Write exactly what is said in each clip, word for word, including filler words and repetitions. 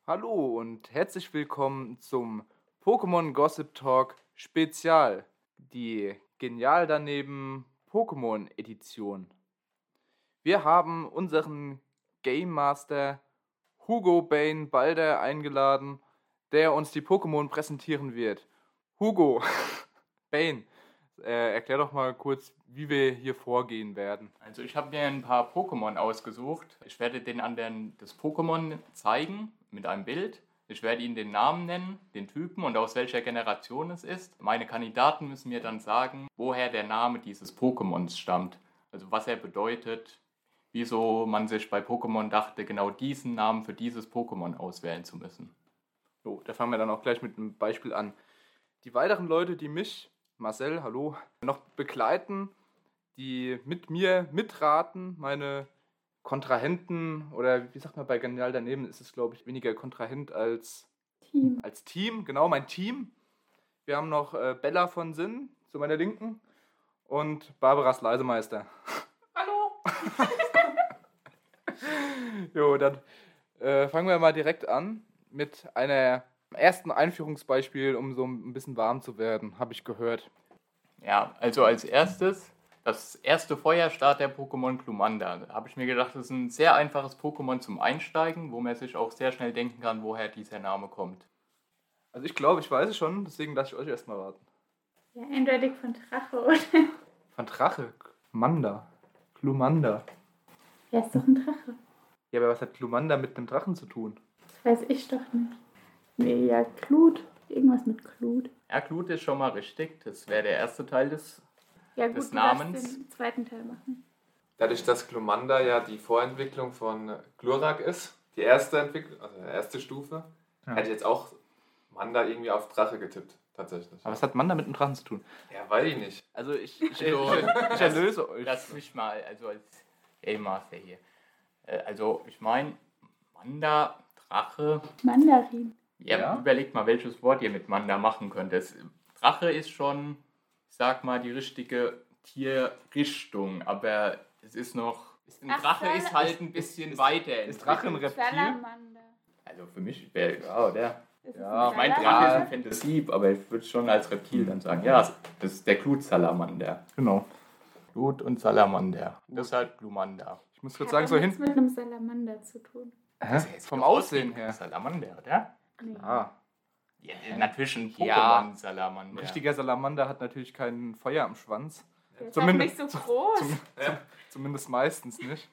Hallo und herzlich willkommen zum Pokémon Gossip Talk Spezial, die Genial daneben Pokémon Edition. Wir haben unseren Game Master Hugo Bane Balder eingeladen, der uns die Pokémon präsentieren wird. Hugo Bane, äh, erklär doch mal kurz, wie wir hier vorgehen werden. Also ich habe mir ein paar Pokémon ausgesucht. Ich werde den an den, das Pokémon zeigen mit einem Bild. Ich werde Ihnen den Namen nennen, den Typen und aus welcher Generation es ist. Meine Kandidaten müssen mir dann sagen, woher der Name dieses Pokémons stammt. Also was er bedeutet, wieso man sich bei Pokémon dachte, genau diesen Namen für dieses Pokémon auswählen zu müssen. So, da fangen wir dann auch gleich mit einem Beispiel an. Die weiteren Leute, die mich, Marcel, hallo, noch begleiten, die mit mir mitraten, meine Kontrahenten, oder wie sagt man bei Genial daneben, ist es, glaube ich, weniger Kontrahent als Team. als Team, genau, mein Team. Wir haben noch äh, Bella von Sinn zu meiner Linken und Barbaras Leisemeister. Hallo! Jo, dann äh, fangen wir mal direkt an mit einer ersten Einführungsbeispiel, um so ein bisschen warm zu werden, habe ich gehört. Ja, also als erstes das erste Feuerstart der Pokémon Glumanda. Da habe ich mir gedacht, das ist ein sehr einfaches Pokémon zum Einsteigen, wo man sich auch sehr schnell denken kann, woher dieser Name kommt. Also ich glaube, ich weiß es schon, deswegen lasse ich euch erstmal raten. Ja, eindeutig von Drache, oder? Von Drache? Manda. Glumanda. Ja, ist doch ein Drache. Ja, aber was hat Glumanda mit einem Drachen zu tun? Das weiß ich doch nicht. Nee, ja, Glut. Irgendwas mit Glut. Ja, Glut ist schon mal richtig. Das wäre der erste Teil des, Ja, gut, des du darfst Namens. den zweiten Teil machen. Dadurch, dass Glumanda ja die Vorentwicklung von Glurak ist, die erste Entwicklung, also die erste Stufe, Ja. hätte ich jetzt auch Manda irgendwie auf Drache getippt, tatsächlich. Aber was hat Manda mit einem Drachen zu tun? Ja, weiß ich nicht. Also ich, ich, ich, So, ich erlöse euch. Lass mich mal, also als Game Master hier. Äh, Also ich meine, Manda, Drache. Mandarin. Ja, Ja. Überlegt mal, welches Wort ihr mit Manda machen könnt. Das, Drache ist schon, ich sag mal, die richtige Tierrichtung, aber es ist noch. Ist, ein Ach, Drache Sal- ist halt ein bisschen weiter. Ist Drache ein entwickelt. Reptil? Salamander. Also für mich wäre, ja, der. Ist es Ja, ein Ich meine, Salamander? Drache ist ein Fantasie, aber ich würde schon als Reptil dann sagen, ja, das ist der Glut-Salamander. Genau. Glut und Salamander. Deshalb Glumanda. Ich muss kurz Hat sagen, doch so nichts hinten. mit einem Salamander zu tun. Hä? Vom Aussehen her. Salamander, oder? Nee. Ah, Ja, natürlich ein Ja. ein Pokémon-Salamander. richtiger Salamander hat natürlich kein Feuer am Schwanz. Der ist Zumindest- auch nicht so groß. Zum, zum, zumindest meistens nicht.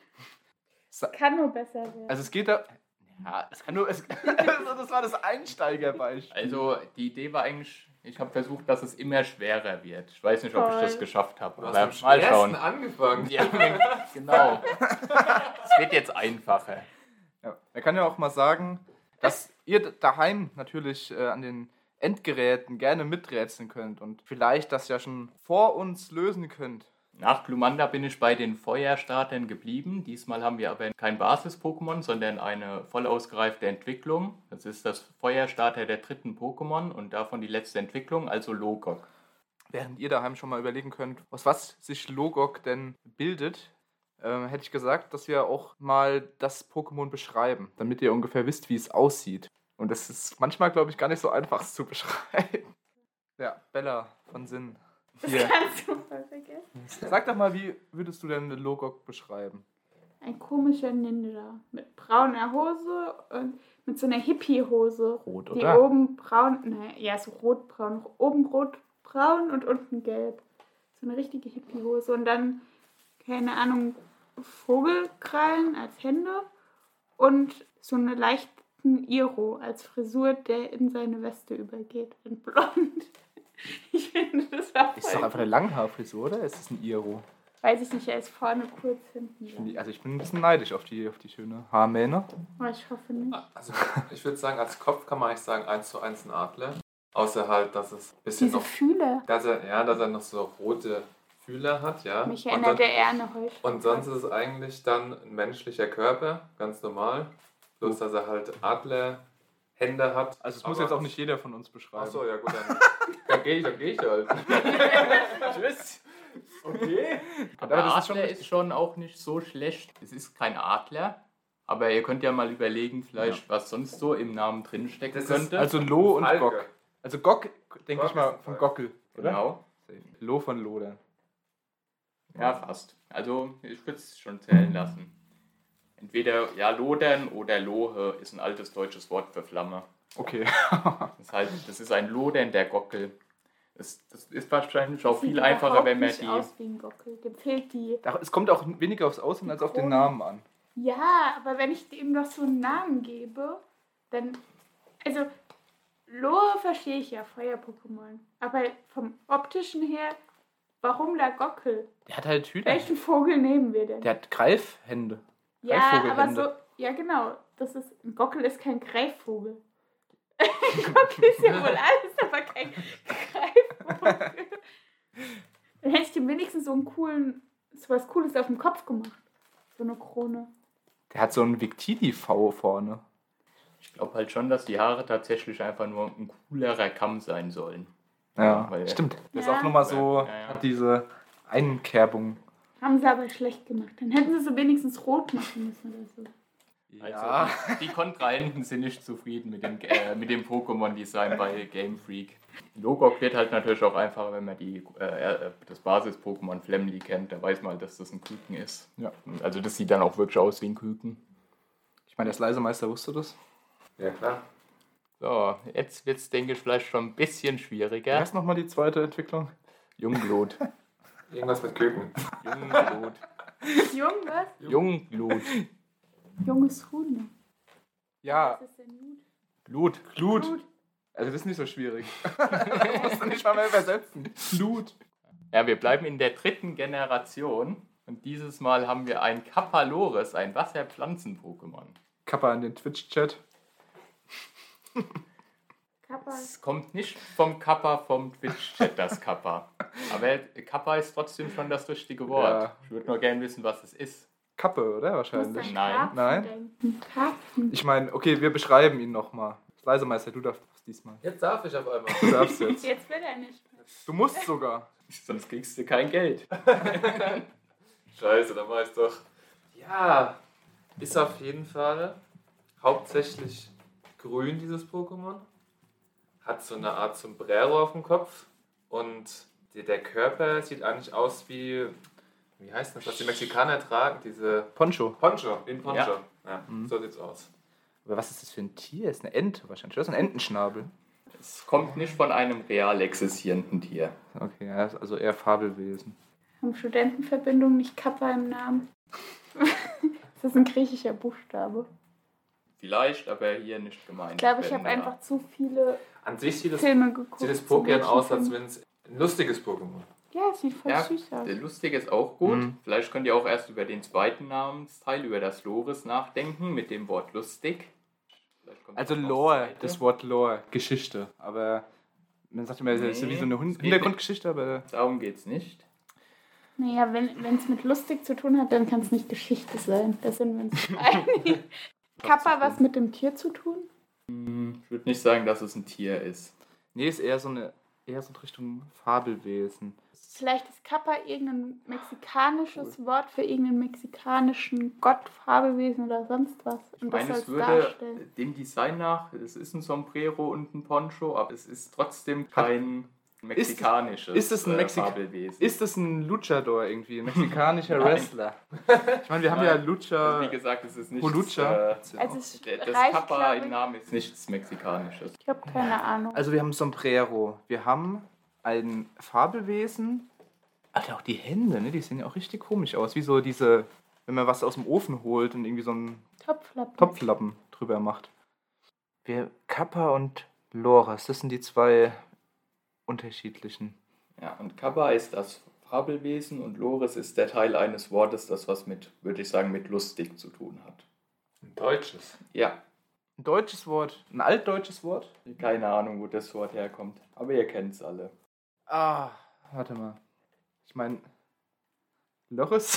Kann nur besser werden. Also es geht da. Ja, es kann nur. Es, also das war das Einsteigerbeispiel. Also die Idee war eigentlich, ich habe versucht, dass es immer schwerer wird. Ich weiß nicht, ob ich Toll. das geschafft habe. Du hast Aber am mal schwersten schauen. angefangen. Ja, genau. Es wird jetzt einfacher. Ja, er kann ja auch mal sagen, dass ihr daheim natürlich äh, an den Endgeräten gerne miträtseln könnt und vielleicht das ja schon vor uns lösen könnt. Nach Glumanda bin ich bei den Feuerstartern geblieben. Diesmal haben wir aber kein Basis-Pokémon, sondern eine voll ausgereifte Entwicklung. Das ist das Feuerstarter der dritten Pokémon und davon die letzte Entwicklung, also Logok. Während ihr daheim schon mal überlegen könnt, aus was sich Logok denn bildet, ähm, hätte ich gesagt, dass wir auch mal das Pokémon beschreiben, damit ihr ungefähr wisst, wie es aussieht. Und das ist manchmal, glaube ich, gar nicht so einfach es zu beschreiben. Ja, Bella von Sinn. Das Hier. kannst du voll vergessen. Sag doch mal, wie würdest du denn Logok beschreiben? Ein komischer Ninja mit brauner Hose und mit so einer Hippie-Hose. Rot, Die oder? oben braun, naja, ja, so rotbraun, oben rotbraun und unten gelb. So eine richtige Hippie-Hose. Und dann, keine Ahnung, Vogelkrallen als Hände und so eine leichten Iro als Frisur, der in seine Weste übergeht, in blond. Ich finde, das war Ist doch voll. einfach eine Langhaarfrisur, oder? Ist das ein Iro? Weiß ich nicht, er ist vorne kurz hinten. Ich find die- lang. Also ich bin ein bisschen neidisch auf die, auf die schöne Haarmähne. Aber ich hoffe nicht. Also ich würde sagen, als Kopf kann man eigentlich sagen, eins zu eins ein Adler. Außer halt, dass es ein bisschen Diese noch, Fühler. dass er, ja, dass er noch so rote Fühler hat, ja. Mich Und erinnert dann- er eher an eine Heuschrecke. Und sonst ist es eigentlich dann ein menschlicher Körper, ganz normal. Bloß, dass er halt Adlerhände hat. Also es muss Aber- jetzt auch nicht jeder von uns beschreiben. Achso, ja gut, dann, dann gehe ich, dann gehe ich halt. Tschüss. Okay. Aber Aber das ist schon Adler richtig. ist schon auch nicht so schlecht. Es ist kein Adler, Aber ihr könnt ja mal überlegen, vielleicht, ja. was sonst so im Namen drinstecken Das ist könnte. Also Lo und Falke. Gock. Also Gock, denke Gock ich mal, ist ein von Falke. Gockel, oder? Genau. Lo von Lodern. Ja, fast. Also ich würde es schon zählen lassen. Entweder ja Lodern oder Lohe ist ein altes deutsches Wort für Flamme. Okay. Das ist, halt, das ist ein Lodern der Gockel. Das, das ist wahrscheinlich auch Sieht viel einfacher, wenn man überhaupt die... nicht aus wie ein Gockel. Dem fehlt die... Es kommt auch weniger aufs Aussehen als auf den Namen an. Ja, aber wenn ich dem noch so einen Namen gebe, dann... Also, Lohe verstehe ich ja, Feuer-Pokémon. Aber vom optischen her, warum da Gockel? Der hat halt Hühner. Welchen Vogel nehmen wir denn? Der hat Greifhände. Ja, aber Greifvogelhände. so... Ja, genau. Das ist, ein Gockel ist kein Greifvogel. Ein Gockel ist ja wohl alles, aber kein Greifvogel. Dann hätte ich dem wenigstens so einen coolen, so was Cooles auf dem Kopf gemacht. So eine Krone. Der hat so einen Victini-V vorne. Ich glaube halt schon, dass die Haare tatsächlich einfach nur ein coolerer Kamm sein sollen. Ja, weil- stimmt. Der ist Ja. auch nochmal so, Ja, ja. hat diese Einkerbung. Haben sie aber schlecht gemacht. Dann hätten sie so wenigstens rot machen müssen oder so. Also die, die Kontrahenten sind nicht zufrieden mit dem, äh, mit dem Pokémon-Design bei Game Freak. Logok wird halt natürlich auch einfacher, wenn man die, äh, das Basis-Pokémon Flamly kennt. Da weiß man halt, dass das ein Küken ist. Ja. Also das sieht dann auch wirklich aus wie ein Küken. Ich meine, der Slicermeister wusste das. Ja, klar. So, jetzt wird es, denke ich, vielleicht schon ein bisschen Wer schwieriger. ist nochmal die zweite Entwicklung? Jungblut. Irgendwas mit Küken. Jungblut. Jung, was? Jungblut. Junges Huhn. Ja, Was ist denn Blut? Blut. Glut. Blut. Also das ist nicht so schwierig. Das musst du nicht mal mehr übersetzen. Glut. Ja, wir bleiben in der dritten Generation. Und dieses Mal haben wir ein Kapalores, ein Wasserpflanzen-Pokémon. Kappa in den Twitch-Chat. Kappa. Es kommt nicht vom Kappa, vom Twitch-Chat, das Kappa. Aber Kappa ist trotzdem schon das richtige Wort. Ja. Ich würde nur gerne wissen, was es ist. Kappe, oder? Ich muss Wahrscheinlich. an Nein. Karpfen Nein. denken. Karpfen. Ich meine, okay, wir beschreiben ihn nochmal. Slicermeister, du darfst diesmal. Jetzt darf ich auf einmal. Du darfst jetzt. Jetzt will er nicht mehr. Du musst sogar. Sonst kriegst du kein Geld. Scheiße, dann war ich doch. Ja, ist auf jeden Fall hauptsächlich grün, dieses Pokémon. Hat so eine Art Sombrero auf dem Kopf. Und die, der Körper sieht eigentlich aus wie. Wie heißt das, was die Mexikaner tragen? Diese. Poncho. Poncho, wie ein Poncho. Ja. Ja, Mhm. so sieht's aus. Aber was ist das für ein Tier? Ist eine Ente wahrscheinlich. Das ist ein Entenschnabel. Es kommt nicht von einem real existierenden Tier. Okay, ja, also eher Fabelwesen. Haben Studentenverbindungen nicht Kappa im Namen? Das ist ein griechischer Buchstabe. Vielleicht, aber hier nicht gemeint. Ich glaube, ich Wenn, habe äh, einfach zu viele An sich sieht das, Filme geguckt. sieht das zu Pokémon aus, als Mädchenfilmen. wenn es ein lustiges Pokémon. Ja, es sieht voll Ja, süß aus. der Lustige ist auch gut. Mhm. Vielleicht könnt ihr auch erst über den zweiten Namensteil, über das Lores nachdenken, mit dem Wort lustig. Vielleicht kommt Also das noch Lore, weiter. das Wort Lore, Geschichte. Aber man sagt immer, es ist Nee, wie so eine es Hun- geht Hintergrundgeschichte, aber Darum geht's nicht. Naja, wenn es mit lustig zu tun hat, dann kann es nicht Geschichte sein. Da sind wir uns einig. Kappa was mit dem Tier zu tun? Ich würde nicht sagen, dass es ein Tier ist. nee, ist eher so eine eher so in Richtung Fabelwesen. Vielleicht ist Kappa irgendein mexikanisches Wort für irgendeinen mexikanischen Gott, Fabelwesen oder sonst was. Ich Und das meine, soll es es würde darstellen. dem Design nach, es ist ein Sombrero und ein Poncho, aber es ist trotzdem kein mexikanisches ist es ein äh, Mexik- Fabelwesen. Ist das ein Luchador irgendwie, ein mexikanischer Nein. Wrestler? Ich meine, wir haben ja Nein. Lucha, Also wie gesagt, es ist nicht Hulucha. äh, Also es der- das reicht, Kappa glaub im ich. Namen ist nichts Mexikanisches. Ich habe keine Ahnung. Also wir haben Sombrero, wir haben ein Fabelwesen. Alter, auch die Hände, ne? Die sehen ja auch richtig komisch aus. Wie so diese, wenn man was aus dem Ofen holt und irgendwie so einen Topflappen. Topflappen drüber macht. Wir, Kappa und Loras, das sind die zwei unterschiedlichen. Ja, und Kappa ist das Fabelwesen und Lores ist der Teil eines Wortes, das was mit, würde ich sagen, mit lustig zu tun hat. Ein deutsches. Ja, Ein deutsches Wort, ein altdeutsches Wort? keine Ahnung, wo das Wort herkommt, aber ihr kennt es alle. Ah, warte mal. Ich meine, Loris?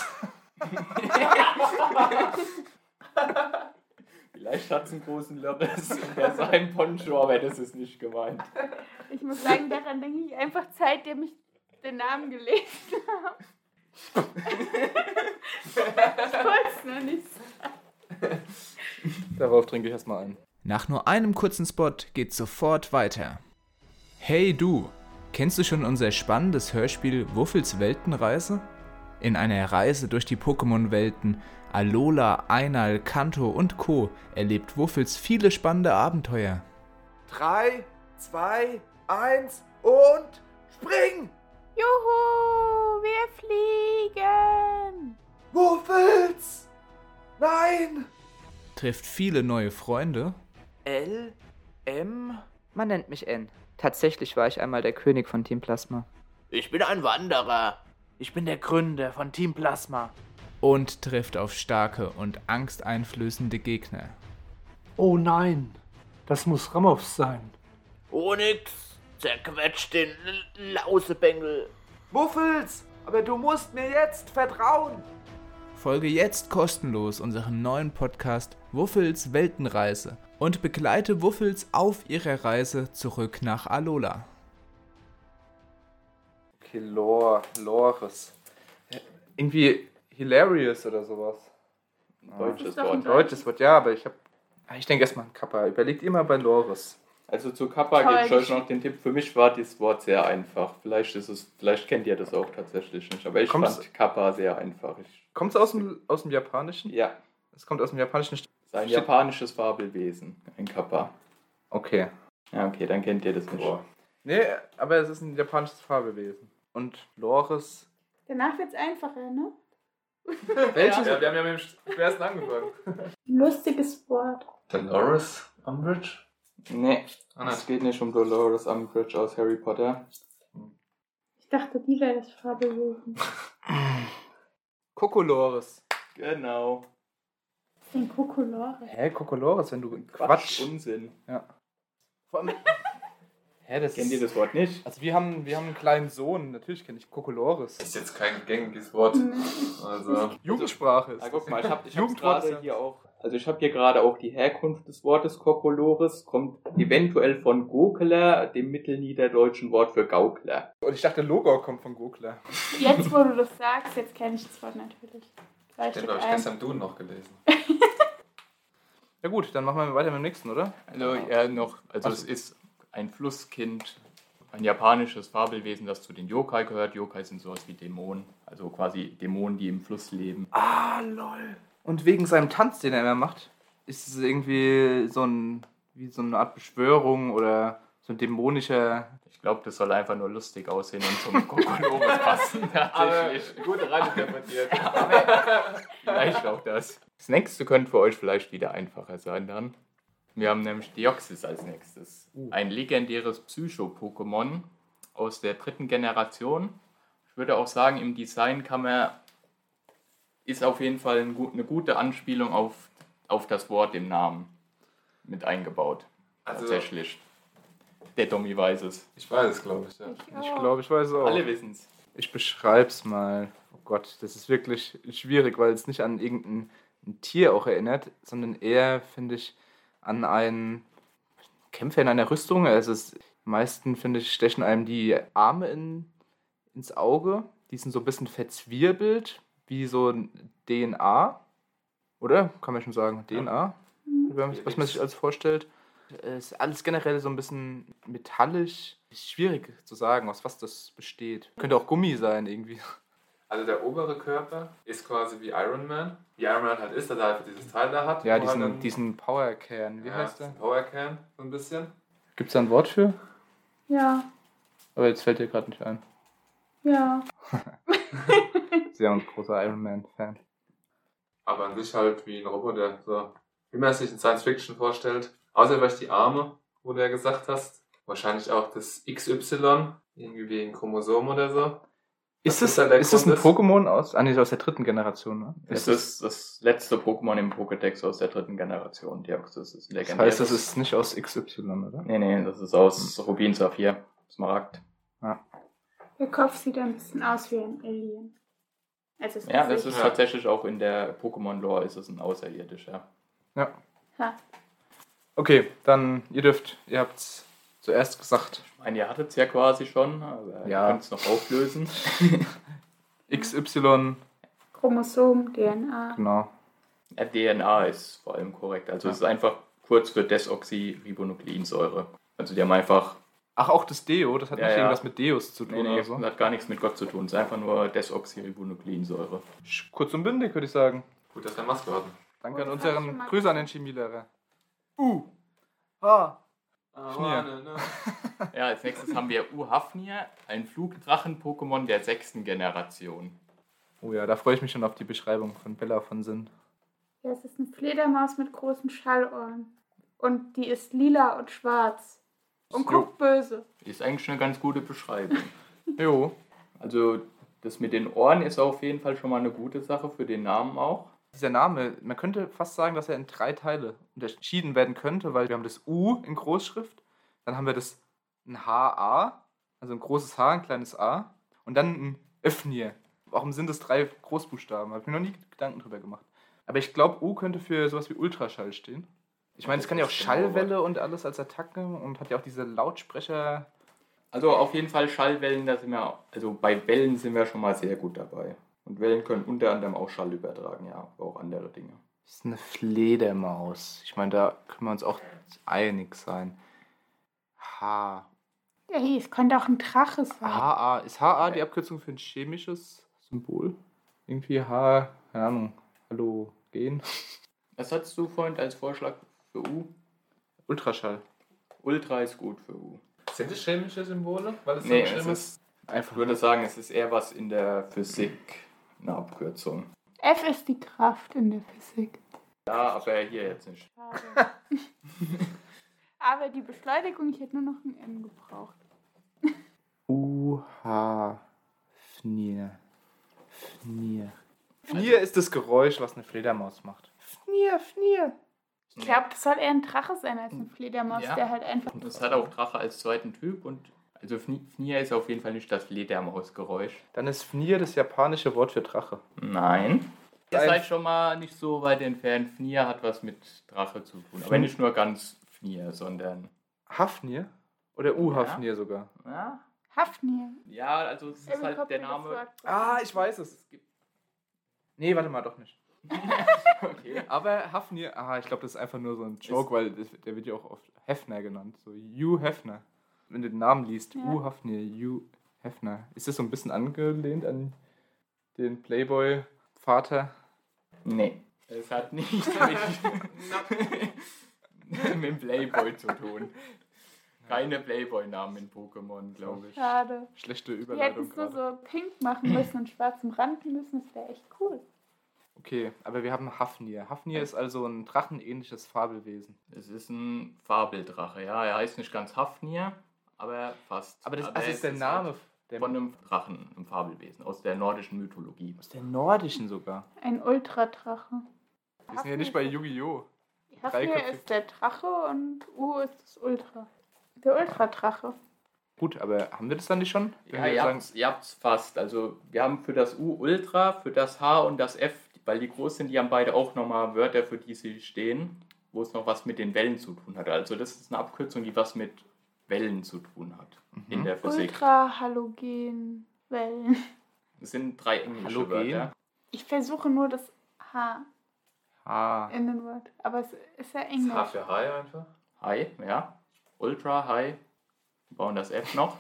Vielleicht hat es einen großen Lörres und er sei ein Poncho, aber das ist nicht gemeint. Ich muss sagen, daran denke ich einfach seitdem ich den Namen gelesen habe. Ich wollte es noch nicht sagen. Darauf trinke ich erstmal ein. Nach nur einem kurzen Spot geht's sofort weiter. Hey du, kennst du schon unser spannendes Hörspiel Wuffels Weltenreise? In einer Reise durch die Pokémon-Welten Alola, Einal, Kanto und Co. erlebt Wuffels viele spannende Abenteuer. Drei, zwei, eins und spring! Juhu, wir fliegen! Wuffels! Nein! Trifft viele neue Freunde. L, M... Man nennt mich N. Tatsächlich war ich einmal der König von Team Plasma. Ich bin ein Wanderer. Ich bin der Gründer von Team Plasma. Und trifft auf starke und angsteinflößende Gegner. Oh nein, das muss Ramows sein. Onyx, zerquetscht den L- Lausebengel. Wuffels, aber du musst mir jetzt vertrauen. Folge jetzt kostenlos unserem neuen Podcast Wuffels Weltenreise und begleite Wuffels auf ihrer Reise zurück nach Alola. Okay, Lore, Lores. Irgendwie hilarious oder sowas. Deutsches ist doch ein Wort. Deutsches Wort, ja, aber ich hab. Ich denke erstmal an Kappa. Überlegt immer bei Lores. Also zu Kappa Toll gebe ich euch geschrieben. noch den Tipp. Für mich war das Wort sehr einfach. Vielleicht ist es, vielleicht kennt ihr das auch tatsächlich nicht. Aber ich Kommt's- fand Kappa sehr einfach. Ich, Kommt es aus dem, aus dem Japanischen? ja, Es kommt aus dem Japanischen. sein Steht- japanisches Fabelwesen. Ein Kappa. Okay. Ja, okay, dann kennt ihr das nicht. Nee, aber es ist ein japanisches Fabelwesen. Und Lores. Danach wird's einfacher, ne? Welches? Ja, wir haben ja mit dem schwersten angefangen. Lustiges Wort. Dolores Umbridge? Nee, Ah, es geht nicht um Dolores Umbridge aus Harry Potter. Ich dachte, die wäre das Fabelwesen. Kokolores. Genau. Den Kokolore. Hä, Kokolores, wenn du Quatsch. Quatsch. Unsinn. Ja. Vor allem. Hä, das Kennt ihr ist. das Wort nicht? Also wir haben, wir haben einen kleinen Sohn, natürlich kenne ich Kokolores. Ist jetzt kein gängiges Wort. Also, Jugendsprache ist. Ah, guck mal, ich habe ich hab's Jugendwort ist gerade ja- hier auch. Also ich habe hier gerade auch die Herkunft des Wortes Kokolores, kommt eventuell von Gokler, dem mittelniederdeutschen Wort für Gaukler. Und ich dachte, Logo kommt von Gokler. Jetzt, wo du das sagst, jetzt kenne ich das Wort natürlich. den habe ich ein. gestern im Duden noch gelesen. Ja gut, dann machen wir weiter mit dem nächsten, oder? Also ja noch, also Ach es so. ist ein Flusskind, ein japanisches Fabelwesen, das zu den Yokai gehört. Yokai sind sowas wie Dämonen, also quasi Dämonen, die im Fluss leben. Ah, lol. Und wegen seinem Tanz, den er immer macht, ist es irgendwie so ein, wie so eine Art Beschwörung oder so ein dämonischer... Ich glaube, das soll einfach nur lustig aussehen und zum Kokolores passen. Tatsächlich. gut reininterpretiert. Vielleicht auch das. Das nächste könnte für euch vielleicht wieder einfacher sein dann. Wir haben nämlich Deoxys als nächstes. Ein legendäres Psycho-Pokémon aus der dritten Generation. Ich würde auch sagen, im Design kann man, ist auf jeden Fall ein gut, eine gute Anspielung auf, auf das Wort im Namen mit eingebaut. Also- Tatsächlich. Der Dummy weiß es. Ich weiß es, glaube ich. Ja. Ich glaube, ich weiß es auch. Alle wissen es. Ich beschreib's mal. Oh Gott, das ist wirklich schwierig, weil es nicht an irgendein ein Tier auch erinnert, sondern eher, finde ich, an einen Kämpfer in einer Rüstung. Also es, am meisten, finde ich, stechen einem die Arme in, ins Auge. Die sind so ein bisschen verzwirbelt, wie so ein D N A. Oder? Kann man schon sagen, D N A? Was man sich alles vorstellt. Es ist alles generell so ein bisschen metallisch. Schwierig zu sagen, aus was das besteht. Könnte auch Gummi sein, irgendwie. Also der obere Körper ist quasi wie Iron Man. Wie Iron Man halt ist, dass er einfach dieses Teil da hat. Ja, wo er diesen, dann- diesen Powerkern. Wie ja, heißt der? diesen Powercan, so ein bisschen. Gibt es da ein Wort für? Ja, Aber jetzt fällt dir gerade nicht ein. ja. Sehr ein großer Iron Man-Fan. Aber an sich halt wie ein Roboter. So. Wie man sich in Science Fiction vorstellt. Außer vielleicht die Arme, wo du ja gesagt hast. Wahrscheinlich auch das X Y. Irgendwie wie ein Chromosom oder so. Ist Was es, dann der ist es ein Grund Pokémon aus, ah, nee, aus der dritten Generation? Ne? Es ist das letzte Pokémon im Pokédex aus der dritten Generation. Deoxys ist Das legendär. heißt, das ist nicht aus X Y, oder? Nee, nee, das ist aus Rubin, Saphir, Smaragd. Der Kopf sieht ein bisschen aus wie ein Alien. Also es Ja, das Gesicht. ist tatsächlich auch in der Pokémon-Lore ist es ein Außerirdischer. Ja. Ha. Okay, dann, ihr dürft, ihr habt's zuerst gesagt. Ich meine, ihr hattet es ja quasi schon, aber Ja. ihr könnt es noch auflösen. X Y, Chromosom, D N A. genau. Ja, D N A ist vor allem korrekt. Also es ist einfach kurz für Desoxyribonukleinsäure. Also die haben einfach... Ach, auch das Deo, das hat Ja, nicht ja. irgendwas mit Deos zu tun Nee, nee, oder so. das hat gar nichts mit Gott zu tun. Es ist einfach nur Desoxyribonukleinsäure. Sch- Kurz und bündig, würde ich sagen. Gut, dass wir Maske hatten. Danke an Oh, das hab ich schon unseren mal Grüße an den gesehen. Chemielehrer. Uh. Ah. Schnier. ne? Ja, als nächstes haben wir U-Hafnir, ein Flugdrachen-Pokémon der sechsten Generation. Oh ja, da freue ich mich schon auf die Beschreibung von Bella von Sinn. Ja, es ist eine Fledermaus mit großen Schallohren. Und die ist lila und schwarz. Und Jo. guckt böse. Ist eigentlich eine ganz gute Beschreibung. Jo. Also das mit den Ohren ist auf jeden Fall schon mal eine gute Sache für den Namen auch. Dieser Name, man könnte fast sagen, dass er in drei Teile unterschieden werden könnte, weil wir haben das U in Großschrift, dann haben wir das ein H A, also ein großes H, ein kleines A, und dann ein Öffnir. Warum sind das drei Großbuchstaben? Habe ich mir noch nie Gedanken drüber gemacht. Aber ich glaube, U könnte für sowas wie Ultraschall stehen. Ich meine, es kann ja auch Schallwelle und alles als Attacke und hat ja auch diese Lautsprecher. Also auf jeden Fall Schallwellen, da sind wir, also bei Wellen sind wir schon mal sehr gut dabei. Und Wellen können unter anderem auch Schall übertragen, ja, aber auch andere Dinge. Das ist eine Fledermaus. Ich meine, da können wir uns auch einig sein. H. Ja, hier, es könnte auch ein Drache sein. H A. Ist H A die Abkürzung für ein chemisches Symbol? Irgendwie H, keine Ahnung, Halogen. Was hattest du vorhin als Vorschlag für U? Ultraschall. Ultra ist gut für U. Sind es chemische Symbole? Weil es Nee, so es schlimm ist, ich würde sagen, es ist eher was in der Physik, eine Abkürzung. F ist die Kraft in der Physik. Ja, aber hier jetzt nicht. Schade. Aber die Beschleunigung, ich hätte nur noch ein N gebraucht. U, H, Fnir. Fnir. Fnir ist das Geräusch, was eine Fledermaus macht. Fnir, Fnir. Ich glaube, das soll eher ein Drache sein als eine Fledermaus, Ja. der halt einfach... Und es hat auch Drache als zweiten Typ und also Fni- Fnir ist auf jeden Fall nicht das Fledermausgeräusch. Dann ist Fnir das japanische Wort für Drache. Nein. Ihr Ein- seid schon mal nicht so weit entfernt. Fnir hat was mit Drache zu tun. Aber nicht nur ganz Fnir, sondern... Hafnir? Oder U-Hafnir sogar. Ja, Hafnir. ja also es ist Irgendwie halt kommt der mir das Name... Wort- Ah, ich weiß es. Nee, warte mal, doch nicht. Okay. Aber Hafnir, ah, ich glaube, das ist einfach nur so ein Joke, weil das, der wird ja auch oft Hefner genannt. So, Hugh Hefner. Wenn du den Namen liest, Ja. U Hafnir, Hugh Hefner. Ist das so ein bisschen angelehnt an den Playboy-Vater? Nee. Es hat nichts mit, mit dem Playboy zu tun. Keine Playboy-Namen in Pokémon, glaube ich. Schade. Schlechte Die hätten Überleitung es nur gerade. so pink machen müssen und schwarzem Rand müssen. Das wäre echt cool. Okay, aber wir haben Hafnir. Hafnir ist also ein drachenähnliches Fabelwesen. Es ist ein Fabeldrache, ja. Er heißt nicht ganz Hafnir, aber fast. Aber das, aber das es ist der halt Name der, von einem Drachen, einem Fabelwesen, aus der nordischen Mythologie. aus der nordischen sogar. Ein Ultradrache. Wir sind ja nicht bei Yu-Gi-Oh! Hafnir Dreiköpfig. ist der Drache und U ist das Ultra. Der Ultradrache. Gut, aber haben wir das dann nicht schon? Wenn Ja, wir ihr sagen, habt's, ihr habt's fast. Also wir haben für das U Ultra, für das H und das F, weil die groß sind, die haben beide auch nochmal Wörter, für die sie stehen, wo es noch was mit den Wellen zu tun hat. Also das ist eine Abkürzung, die was mit Wellen zu tun hat in der Physik. Ultra, Halogen, Wellen. Das sind drei englische Halogen? Wörter. Ich versuche nur das H ah, in den Wort. Aber es ist ja H Englisch. für High einfach. High, ja. Ultra, High. Wir bauen das F noch.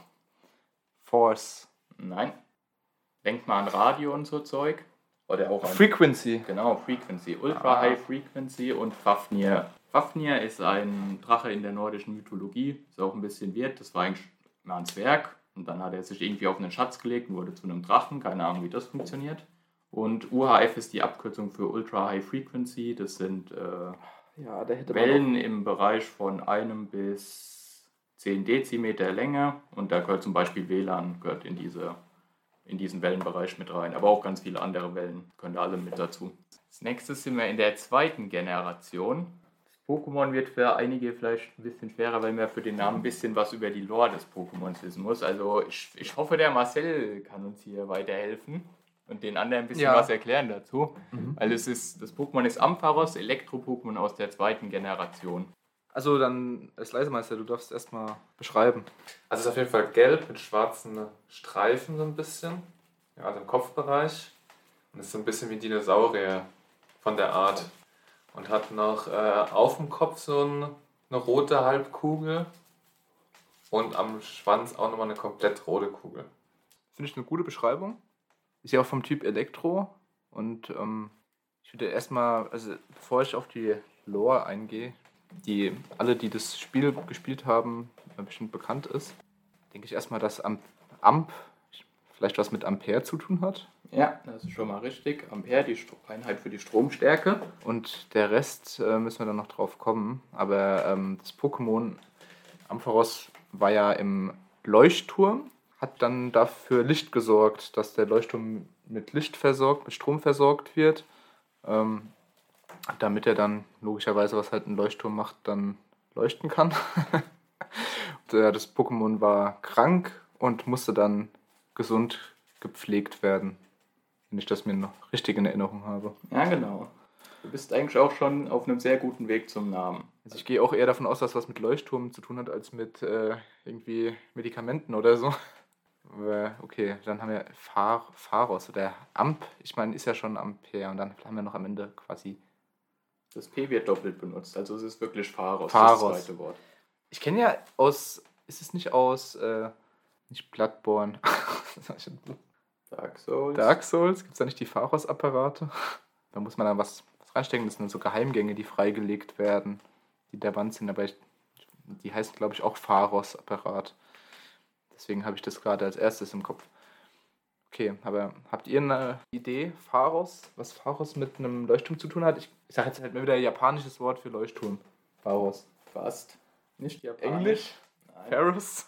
Force. Nein. Denkt mal an Radio und so Zeug. Oder auch an... Frequency. Genau, Frequency. Ultra Ah. High Frequency und Fafnir. Fafnir ist ein Drache in der nordischen Mythologie. Ist auch ein bisschen weird. Das war eigentlich mal ein Zwerg. Und dann hat er sich irgendwie auf einen Schatz gelegt und wurde zu einem Drachen. Keine Ahnung, wie das funktioniert. Und U H F ist die Abkürzung für Ultra High Frequency. Das sind äh, Ja, der hätte Wellen im Bereich von einem bis zehn Dezimeter Länge. Und da gehört zum Beispiel W L A N gehört in diese in diesen Wellenbereich mit rein. Aber auch ganz viele andere Wellen können da alle mit dazu. Als nächstes sind wir in der zweiten Generation. Das Pokémon wird für einige vielleicht ein bisschen schwerer, weil man für den Namen ein bisschen was über die Lore des Pokémons wissen muss. Also ich, ich hoffe, der Marcel kann uns hier weiterhelfen und den anderen ein bisschen Ja. was erklären dazu. Mhm. Weil es ist, das Pokémon ist Ampharos, Elektro-Pokémon aus der zweiten Generation. Also dann, als Leisemeister, du darfst erstmal beschreiben. Also es ist auf jeden Fall gelb mit schwarzen Streifen so ein bisschen. Ja, also im Kopfbereich. Und ist so ein bisschen wie Dinosaurier von der Art. und hat noch äh, auf dem Kopf so ein, eine rote Halbkugel und am Schwanz auch nochmal eine komplett rote Kugel. Finde ich eine gute Beschreibung. Ist ja auch vom Typ Elektro und ähm, ich würde erstmal, also bevor ich auf die Lore eingehe, die alle, die das Spiel gespielt haben, bestimmt bekannt ist, denke ich erstmal, dass Amp, Amp vielleicht was mit Ampere zu tun hat. Ja, das ist schon mal richtig. Ampere, die Stro- Einheit für die Stromstärke. Und der Rest äh, müssen wir dann noch drauf kommen. Aber ähm, das Pokémon Ampharos war ja im Leuchtturm, hat dann dafür Licht gesorgt, dass der Leuchtturm mit Licht versorgt, mit Strom versorgt wird. Ähm, damit er dann logischerweise, was halt ein Leuchtturm macht, dann leuchten kann. und, äh, das Pokémon war krank und musste dann gesund gepflegt werden. Wenn ich das mir noch richtig in Erinnerung habe. Ja, genau. Du bist eigentlich auch schon auf einem sehr guten Weg zum Namen. Also ich gehe auch eher davon aus, dass was mit Leuchtturm zu tun hat, als mit äh, irgendwie Medikamenten oder so. Aber okay, dann haben wir Phar Pharos oder Amp. Ich meine, ist ja schon Ampere. Und dann haben wir noch am Ende quasi... Das P wird doppelt benutzt, also es ist wirklich Pharos, Pharos. das zweite Wort. Ich kenne ja aus... Ist es nicht aus... Äh, nicht Bloodborne. Dark Souls. Dark Souls? Gibt es da nicht die Pharos-Apparate? Da muss man dann was, was reinstecken. Das sind dann so Geheimgänge, die freigelegt werden, die der Wand sind. Aber ich, die heißen, glaube ich, auch Pharos-Apparat. Deswegen habe ich das gerade als erstes im Kopf. Okay, aber habt ihr eine Idee, Pharos, was Pharos mit einem Leuchtturm zu tun hat? Ich, ich sage jetzt halt mal wieder ein japanisches Wort für Leuchtturm. Pharos. Fast. Nicht japanisch. Englisch? Nein. Pharos?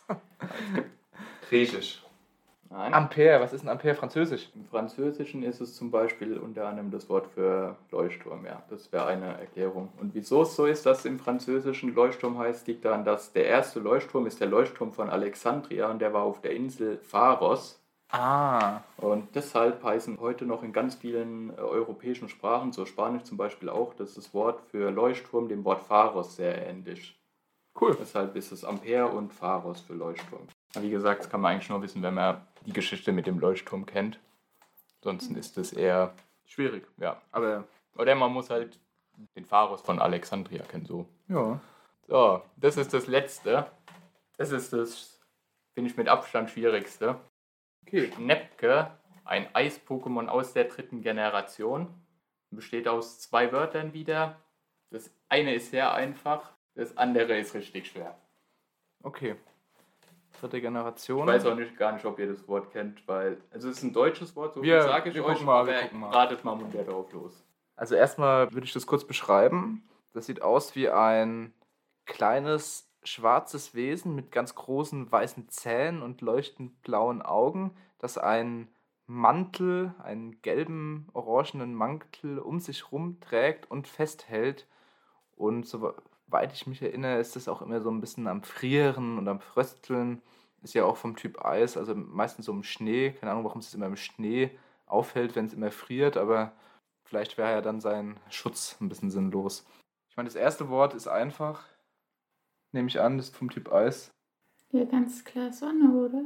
Griechisch. Nein. Ampere, was ist ein Ampere? Französisch? Im Französischen ist es zum Beispiel unter anderem das Wort für Leuchtturm, ja. Das wäre eine Erklärung. Und wieso es so ist, dass es im Französischen Leuchtturm heißt, liegt daran, dass der erste Leuchtturm ist der Leuchtturm von Alexandria und der war auf der Insel Pharos. Ah. Und deshalb heißen heute noch in ganz vielen äh, europäischen Sprachen, so Spanisch zum Beispiel auch, dass das Wort für Leuchtturm dem Wort Pharos sehr ähnlich. Cool. Deshalb ist es Ampere und Pharos für Leuchtturm. Wie gesagt, das kann man eigentlich nur wissen, wenn man die Geschichte mit dem Leuchtturm kennt. Ansonsten ist es eher Schwierig. ja. Aber Oder man muss halt den Pharos von Alexandria kennen, so. ja. So, das ist das Letzte. Das ist das, finde ich, mit Abstand schwierigste. Okay. Schnepke, ein Eis-Pokémon aus der dritten Generation. Besteht aus zwei Wörtern wieder. Das eine ist sehr einfach, das andere ist richtig schwer. Okay. Dritte Generation. Ich weiß auch nicht, gar nicht, ob ihr das Wort kennt, weil also es ist ein deutsches Wort, so Wir- viel sage ich wir euch, gucken mal, aber wir gucken mal. ratet mal munter drauf los. Also erstmal würde ich das kurz beschreiben. Das sieht aus wie ein kleines schwarzes Wesen mit ganz großen weißen Zähnen und leuchtend blauen Augen, das einen Mantel, einen gelben, orangenen Mantel um sich rum trägt und festhält. Und soweit ich mich erinnere, ist das auch immer so ein bisschen am Frieren und am Frösteln. Ist ja auch vom Typ Eis, also meistens so im Schnee. Keine Ahnung, warum es immer im Schnee auffällt, wenn es immer friert, aber vielleicht wäre ja dann sein Schutz ein bisschen sinnlos. Ich meine, das erste Wort ist einfach, nehme ich an, das ist vom Typ Eis. Ja, ganz klar Sonne, oder?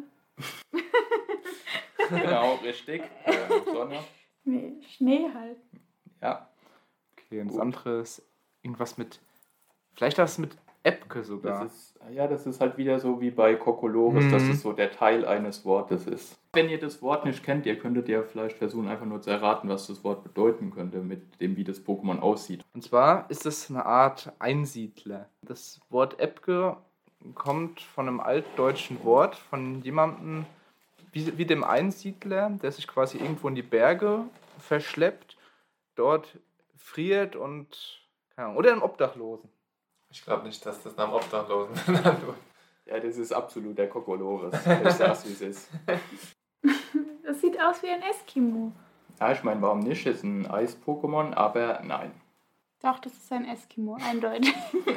Genau, richtig. Äh, Sonne. Nee, Schnee halt. Ja. Okay, und das Gut. andere ist irgendwas mit, vielleicht das mit Epke sogar. Das ist, ja, das ist halt wieder so wie bei Kokolores, Mhm. dass es so der Teil eines Wortes ist. Wenn ihr das Wort nicht kennt, ihr könntet ja vielleicht versuchen, einfach nur zu erraten, was das Wort bedeuten könnte, mit dem, wie das Pokémon aussieht. Und zwar ist es eine Art Einsiedler. Das Wort Epke kommt von einem altdeutschen Wort, von jemandem wie, wie dem Einsiedler, der sich quasi irgendwo in die Berge verschleppt, dort friert und, keine Ahnung, oder einem Obdachlosen. Ich glaube nicht, dass das nach einem Obdachlosen benannt wurde. Ja, das ist absolut der Kokolores. Ich sag's, wie es ist. Das sieht aus wie ein Eskimo. Ja, ich meine, warum nicht? Ist ein Eis-Pokémon, aber nein. Doch, das ist ein Eskimo, eindeutig.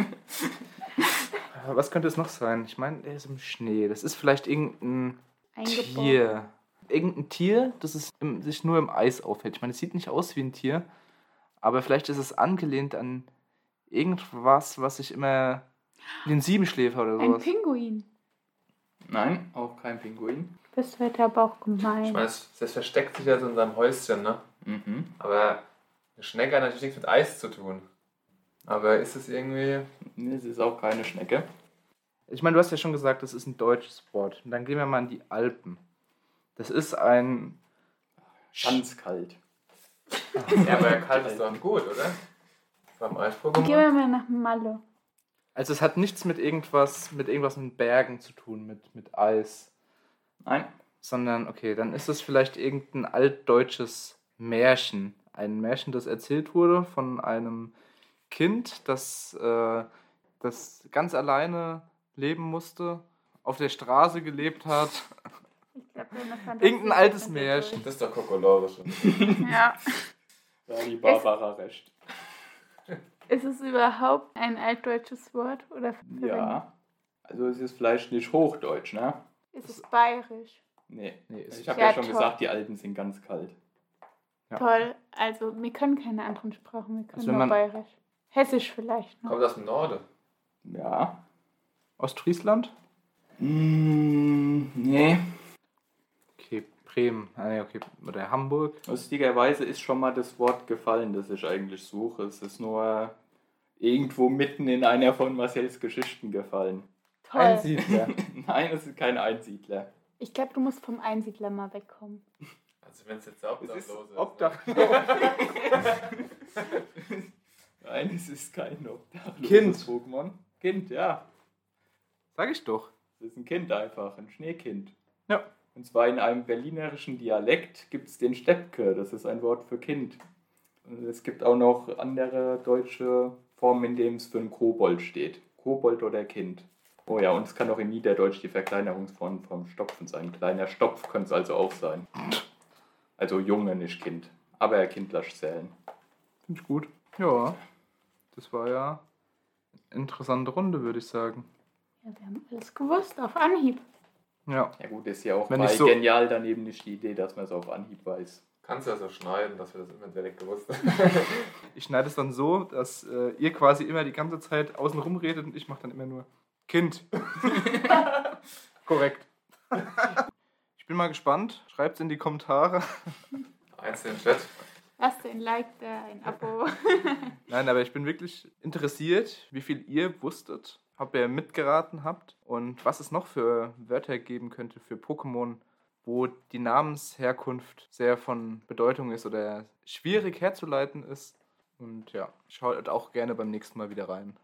Aber was könnte es noch sein? Ich meine, er ist im Schnee. Das ist vielleicht irgendein Eingeboren. Tier. Irgendein Tier, das es im, sich nur im Eis aufhält. Ich meine, es sieht nicht aus wie ein Tier, aber vielleicht ist es angelehnt an irgendwas, was sich immer wie ein Siebenschläfer oder Ein sowas. Pinguin. Nein, auch kein Pinguin. Du bist heute aber auch Ich gemein. meine, es- das versteckt sich ja so in seinem Häuschen, ne? Mhm. Aber eine Schnecke hat natürlich nichts mit Eis zu tun. Aber ist es irgendwie... Nee, es ist auch keine Schnecke. Ich meine, du hast ja schon gesagt, das ist ein deutsches Wort. Und dann gehen wir mal in die Alpen. Das ist ein... Ganz kalt. Ja, aber kalt ist doch gut, oder? Beim Gehen Eis-Pokémon. wir mal nach Malle. Also es hat nichts mit irgendwas, mit irgendwas in Bergen zu tun, mit, mit Eis. Nein. Sondern, okay, dann ist es vielleicht irgendein altdeutsches Märchen. Ein Märchen, das erzählt wurde von einem Kind, das, äh, das ganz alleine leben musste, auf der Straße gelebt hat. Ich glaub, deine Fantasie Irgendein altes geht Märchen. Das ist doch Kokolores. durch. Ja. Da hat die Barbara recht. Ist es überhaupt ein altdeutsches Wort? Oder Ja. Also es ist vielleicht nicht Hochdeutsch, ne? Ist es bayerisch? Nee. Nee, ist Ich habe Ja, ja schon toll. gesagt, die Alten sind ganz kalt. Ja. Toll. Also, wir können keine anderen Sprachen, wir können Also wenn nur man- bayerisch. Hessisch vielleicht noch. Kommt aus dem Norden. Ja. Ostfriesland? Mm, nee. Okay, Bremen. Ah, nee, okay. Oder Hamburg. Lustigerweise ist schon mal das Wort gefallen, das ich eigentlich suche. Es ist nur irgendwo mitten in einer von Marcells Geschichten gefallen. Toll. Einsiedler. Nein, es ist kein Einsiedler. Ich glaube, du musst vom Einsiedler mal wegkommen. Also wenn es jetzt der Es ist Obdachlos ist. Obdachlos. Nein, es ist kein obdachloses Kind. Pokémon. Kind, ja. Sag ich doch. Es ist ein Kind einfach, ein Schneekind. Ja. Und zwar in einem berlinerischen Dialekt gibt es den Steppke, das ist ein Wort für Kind. Und es gibt auch noch andere deutsche Formen, in denen es für einen Kobold steht. Kobold oder Kind. Oh ja, und es kann auch in Niederdeutsch die Verkleinerungsform vom Stopfen sein. Kleiner Stopf könnte es also auch sein. Also Junge, nicht Kind. Aber Kindlasch zählen. Finde ich gut. Ja. Das war ja eine interessante Runde, würde ich sagen. Ja, wir haben alles gewusst, auf Anhieb. Ja. Ja gut, ist ja auch Wenn bei ich so- genial daneben nicht die Idee, dass man es auf Anhieb weiß. Kannst du das so schneiden, dass wir das immer direkt gewusst haben? Ich schneide es dann so, dass äh, ihr quasi immer die ganze Zeit außen rum redet und ich mache dann immer nur Kind. Korrekt. Ich bin mal gespannt. Schreibt es in die Kommentare. Eins in den Chat. Lasst ein Like da, ein Abo. Nein, aber ich bin wirklich interessiert, wie viel ihr wusstet, ob ihr mitgeraten habt und was es noch für Wörter geben könnte für Pokémon, wo die Namensherkunft sehr von Bedeutung ist oder schwierig herzuleiten ist. Und ja, schaut auch gerne beim nächsten Mal wieder rein.